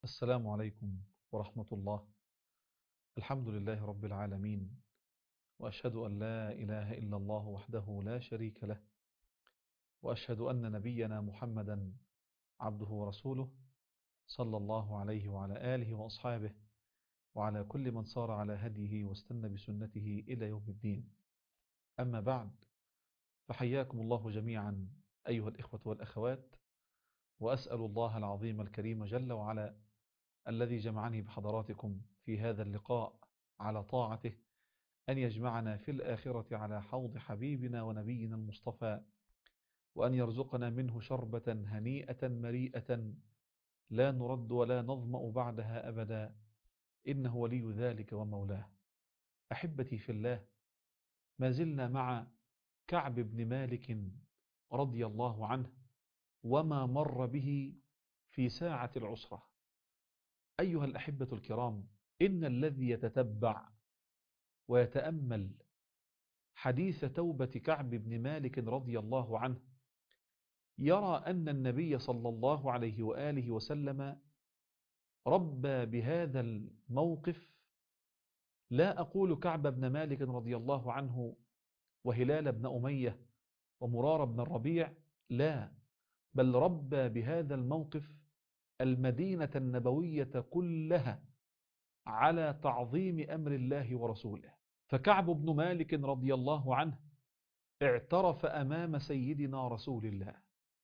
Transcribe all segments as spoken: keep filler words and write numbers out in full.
السلام عليكم ورحمة الله. الحمد لله رب العالمين، وأشهد أن لا إله إلا الله وحده لا شريك له، وأشهد أن نبينا محمدا عبده ورسوله، صلى الله عليه وعلى آله وأصحابه وعلى كل من صار على هديه واستنى بسنته إلى يوم الدين. أما بعد، فحياكم الله جميعا أيها الإخوة والأخوات، وأسأل الله العظيم الكريم جل وعلا الذي جمعني بحضراتكم في هذا اللقاء على طاعته أن يجمعنا في الآخرة على حوض حبيبنا ونبينا المصطفى، وأن يرزقنا منه شربة هنيئة مريئة لا نرد ولا نظمأ بعدها أبدا، إنه ولي ذلك ومولاه. أحبتي في الله، ما زلنا مع كعب بن مالك رضي الله عنه وما مر به في ساعة العسرة. أيها الأحبة الكرام، إن الذي يتتبع ويتأمل حديث توبة كعب بن مالك رضي الله عنه يرى أن النبي صلى الله عليه وآله وسلم ربى بهذا الموقف. لا أقول كعب بن مالك رضي الله عنه وهلال بن أمية ومرار بن الربيع، لا، بل ربى بهذا الموقف المدينة النبوية كلها على تعظيم أمر الله ورسوله. فكعب بن مالك رضي الله عنه اعترف أمام سيدنا رسول الله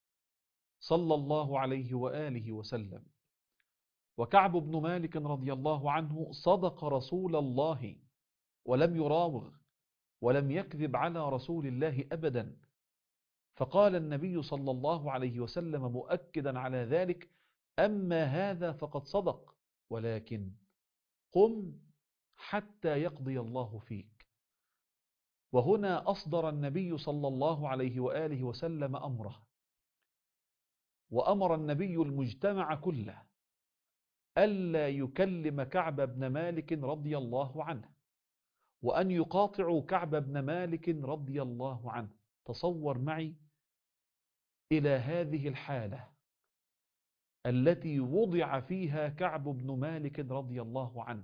صلى الله عليه وآله وسلم، وكعب بن مالك رضي الله عنه صدق رسول الله ولم يراوغ ولم يكذب على رسول الله أبدا. فقال النبي صلى الله عليه وسلم مؤكدا على ذلك: أما هذا فقد صدق، ولكن قم حتى يقضي الله فيك. وهنا أصدر النبي صلى الله عليه وآله وسلم أمره، وأمر النبي المجتمع كله ألا يكلم كعب بن مالك رضي الله عنه، وأن يقاطعوا كعب بن مالك رضي الله عنه. تصور معي إلى هذه الحالة التي وضع فيها كعب بن مالك رضي الله عنه.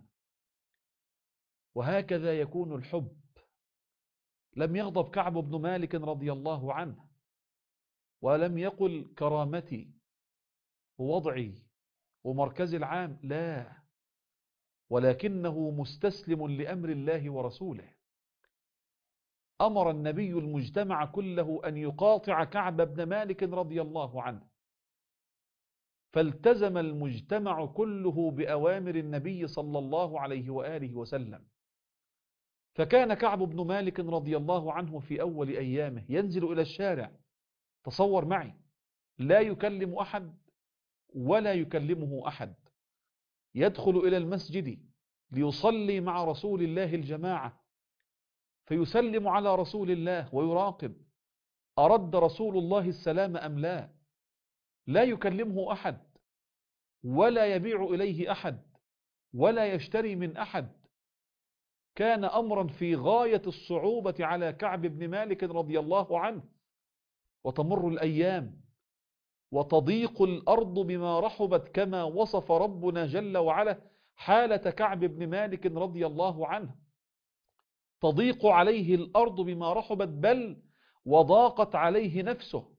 وهكذا يكون الحب. لم يغضب كعب بن مالك رضي الله عنه ولم يقل كرامتي ووضعي ومركز العام، لا، ولكنه مستسلم لأمر الله ورسوله. أمر النبي المجتمع كله أن يقاطع كعب بن مالك رضي الله عنه، فالتزم المجتمع كله بأوامر النبي صلى الله عليه وآله وسلم. فكان كعب بن مالك رضي الله عنه في أول أيامه ينزل إلى الشارع، تصور معي، لا يكلم أحد ولا يكلمه أحد، يدخل إلى المسجد ليصلي مع رسول الله الجماعة، فيسلم على رسول الله ويراقب أرد رسول الله السلام أم لا. لا يكلمه أحد ولا يبيع إليه أحد ولا يشتري من أحد. كان أمرا في غاية الصعوبة على كعب بن مالك رضي الله عنه. وتمر الأيام وتضيق الأرض بما رحبت، كما وصف ربنا جل وعلا حالة كعب بن مالك رضي الله عنه. تضيق عليه الأرض بما رحبت، بل وضاقت عليه نفسه.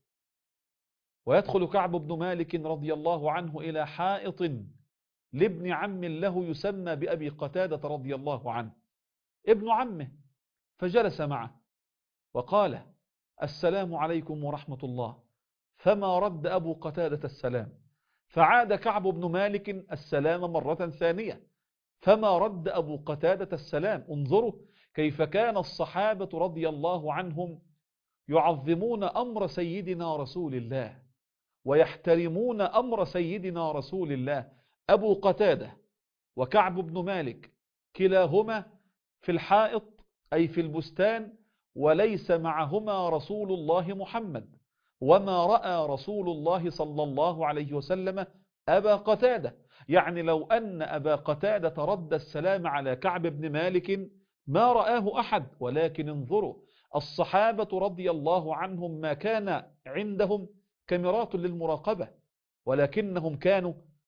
ويدخل كعب بن مالك رضي الله عنه إلى حائط لابن عم له يسمى بأبي قتادة رضي الله عنه، ابن عمه، فجلس معه وقال: السلام عليكم ورحمة الله. فما رد أبو قتادة السلام، فعاد كعب بن مالك السلام مرة ثانية، فما رد أبو قتادة السلام. انظروا كيف كان الصحابة رضي الله عنهم يعظمون أمر سيدنا رسول الله ويحترمون أمر سيدنا رسول الله. أبو قتادة وكعب بن مالك كلاهما في الحائط أي في البستان، وليس معهما رسول الله محمد، وما رأى رسول الله صلى الله عليه وسلم أبا قتادة. يعني لو أن أبا قتادة رد السلام على كعب بن مالك ما رآه أحد. ولكن انظروا الصحابة رضي الله عنهم ما كان عندهم كاميرات للمراقبة، ولكنهم كانوا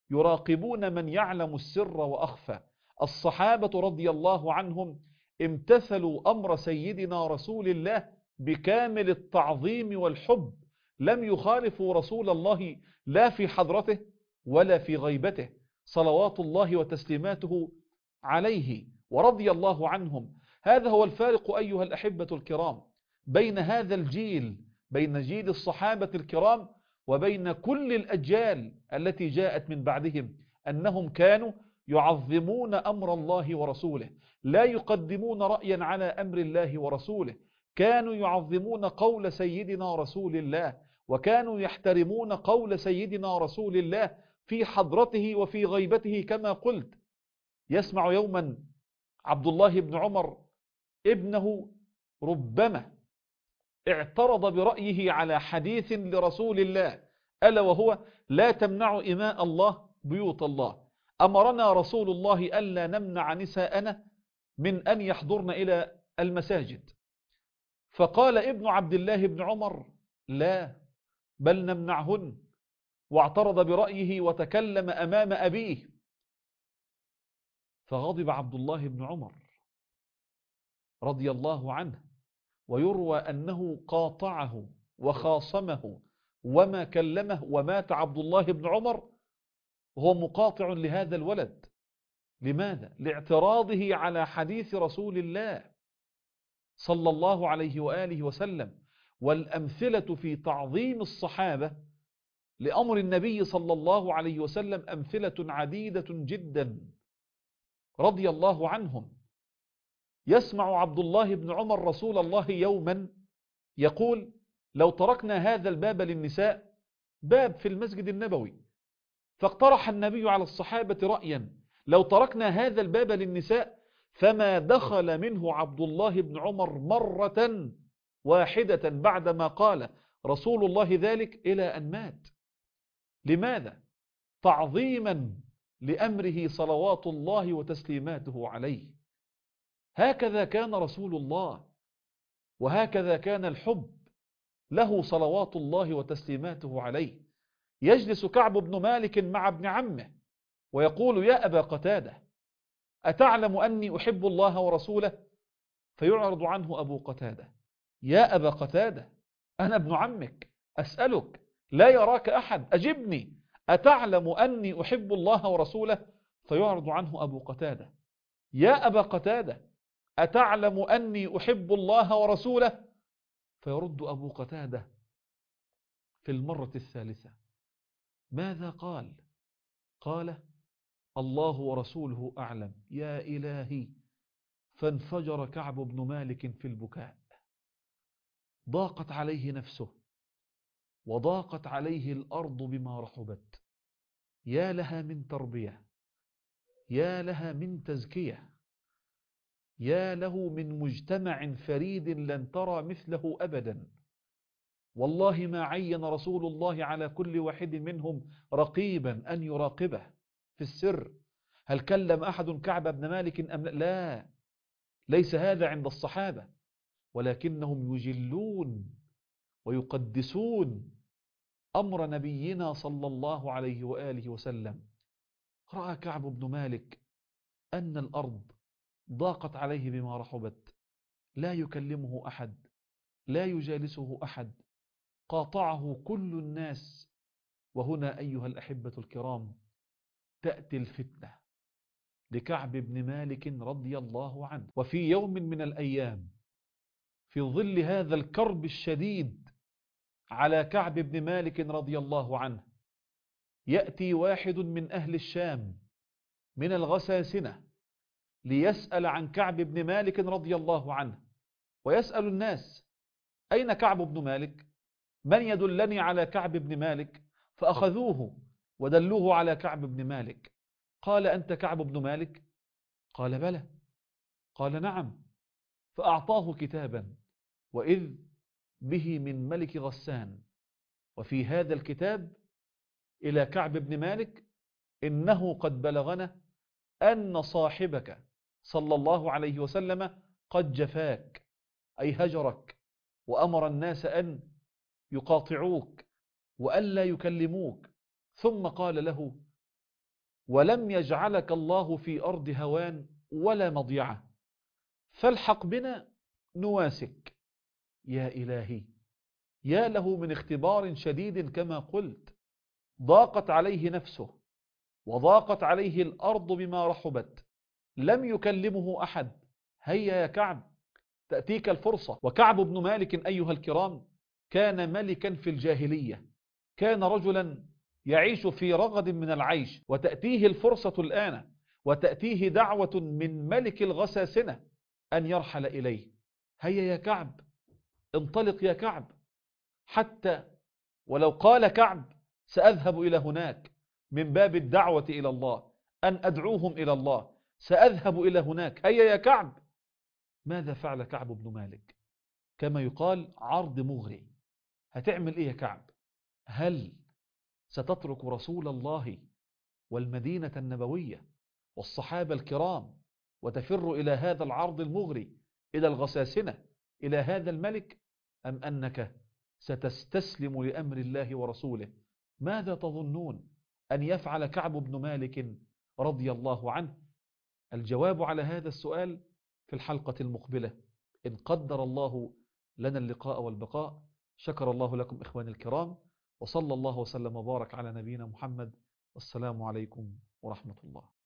يراقبون من يعلم السر وأخفى. الصحابة رضي الله عنهم امتثلوا أمر سيدنا رسول الله بكامل التعظيم والحب، لم يخالفوا رسول الله لا في حضرته ولا في غيبته صلوات الله وتسليماته عليه، ورضي الله عنهم. هذا هو الفارق أيها الأحبة الكرام بين هذا الجيل، بين جيل الصحابة الكرام وبين كل الأجيال التي جاءت من بعدهم، أنهم كانوا يعظمون أمر الله ورسوله، لا يقدمون رأيا على أمر الله ورسوله، كانوا يعظمون قول سيدنا رسول الله، وكانوا يحترمون قول سيدنا رسول الله في حضرته وفي غيبته. كما قلت، يسمع يوما عبد الله بن عمر ابنه ربما اعترض برأيه على حديث لرسول الله، ألا وهو لا تمنع إماء الله بيوت الله، أمرنا رسول الله ألا نمنع نساءنا من أن يحضرن إلى المساجد. فقال ابن عبد الله بن عمر: لا، بل نمنعهن. واعترض برأيه وتكلم أمام أبيه، فغضب عبد الله بن عمر رضي الله عنه، ويروى أنه قاطعه وخاصمه وما كلمه، ومات عبد الله بن عمر وهو مقاطع لهذا الولد. لماذا؟ لاعتراضه على حديث رسول الله صلى الله عليه وآله وسلم. والأمثلة في تعظيم الصحابة لأمر النبي صلى الله عليه وسلم أمثلة عديدة جدا رضي الله عنهم. يسمع عبد الله بن عمر رسول الله يوما يقول: لو تركنا هذا الباب للنساء، باب في المسجد النبوي، فاقترح النبي على الصحابة رأيا: لو تركنا هذا الباب للنساء، فما دخل منه عبد الله بن عمر مرة واحدة بعدما قال رسول الله ذلك إلى أن مات. لماذا؟ تعظيما لأمره صلوات الله وتسليماته عليه. هكذا كان رسول الله، وهكذا كان الحب له صلوات الله وتسليماته عليه. يجلس كعب بن مالك مع ابن عمه ويقول: يا أبا قتادة، أتعلم أني أحب الله ورسوله؟ فيعرض عنه أبو قتادة: يا أبا قتادة، أنا ابن عمك، أسألك، لا يراك أحد، أجبني، أتعلم أني أحب الله ورسوله؟ فيعرض عنه أبو قتادة: يا أبا قتادة، أتعلم أني أحب الله ورسوله؟ فيرد أبو قتادة في المرة الثالثة: ماذا قال؟ قال: الله ورسوله أعلم. يا إلهي! فانفجر كعب بن مالك في البكاء. ضاقت عليه نفسه، وضاقت عليه الأرض بما رحبت. يا لها من تربية، يا لها من تزكية، يا له من مجتمع فريد لن ترى مثله أبدا. والله ما عين رسول الله على كل واحد منهم رقيبا أن يراقبه في السر. هل كلم أحد كعب بن مالك أم لا؟ ليس هذا عند الصحابة، ولكنهم يجلون ويقدسون أمر نبينا صلى الله عليه وآله وسلم. رأى كعب بن مالك أن الأرض ضاقت عليه بما رحبت، لا يكلمه أحد، لا يجالسه أحد، قاطعه كل الناس. وهنا أيها الأحبة الكرام تأتي الفتنة لكعب بن مالك رضي الله عنه. وفي يوم من الأيام، في ظل هذا الكرب الشديد على كعب بن مالك رضي الله عنه، يأتي واحد من أهل الشام من الغساسنة ليسأل عن كعب بن مالك رضي الله عنه، ويسأل الناس: أين كعب بن مالك؟ من يدلني على كعب بن مالك؟ فأخذوه ودلوه على كعب بن مالك. قال: أنت كعب بن مالك؟ قال: بلى. قال: نعم. فأعطاه كتابا، وإذ به من ملك غسان، وفي هذا الكتاب إلى كعب بن مالك: إنه قد بلغنا أن صاحبك صلى الله عليه وسلم قد جفاك، أي هجرك، وأمر الناس أن يقاطعوك وألا يكلموك. ثم قال له: ولم يجعلك الله في أرض هوان ولا مضيعة، فالحق بنا نواسك. يا إلهي، يا له من اختبار شديد كما قلت. ضاقت عليه نفسه وضاقت عليه الأرض بما رحبت، لم يكلمه أحد. هيا يا كعب، تأتيك الفرصة. وكعب بن مالك أيها الكرام كان ملكا في الجاهلية، كان رجلا يعيش في رغد من العيش، وتأتيه الفرصة الآن، وتأتيه دعوة من ملك الغساسنة أن يرحل إليه. هيا يا كعب، انطلق يا كعب، حتى ولو قال كعب سأذهب إلى هناك من باب الدعوة إلى الله، أن أدعوهم إلى الله، سأذهب إلى هناك. هيا يا كعب. ماذا فعل كعب بن مالك؟ كما يقال عرض مغري. هتعمل إيه يا كعب؟ هل ستترك رسول الله والمدينة النبوية والصحابة الكرام وتفر إلى هذا العرض المغري، إلى الغساسنة، إلى هذا الملك، أم أنك ستستسلم لأمر الله ورسوله؟ ماذا تظنون أن يفعل كعب بن مالك رضي الله عنه؟ الجواب على هذا السؤال في الحلقة المقبلة إن قدر الله لنا اللقاء والبقاء. شكر الله لكم إخواني الكرام، وصلى الله وسلم وبارك على نبينا محمد. والسلام عليكم ورحمة الله.